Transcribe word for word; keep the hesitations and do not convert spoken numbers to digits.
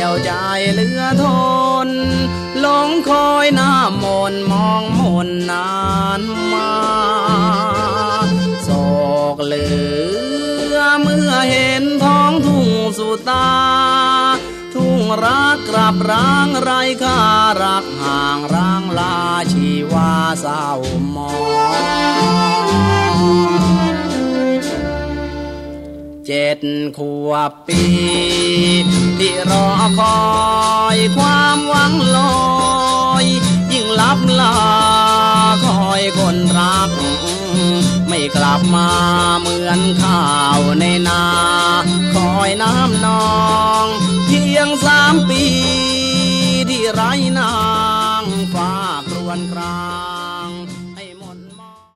วใจเหลือทนหลงคอยหน้ามนมองมนนานมาโศกเหลือเมื่อเห็นท้องทุ่งสุตาทุ่งรักกลับร้างไรค่ารักห่างร้างลาชีวาเศร้ามองเจ็ดขวบปีที่รอคอยความหวังลอยยิ่งลับลาคอยคนรักไม่กลับมาเหมือนข้าวในนาคอยน้ำนองเพียงสามปีที่ไร้นางฟ้าครวญคร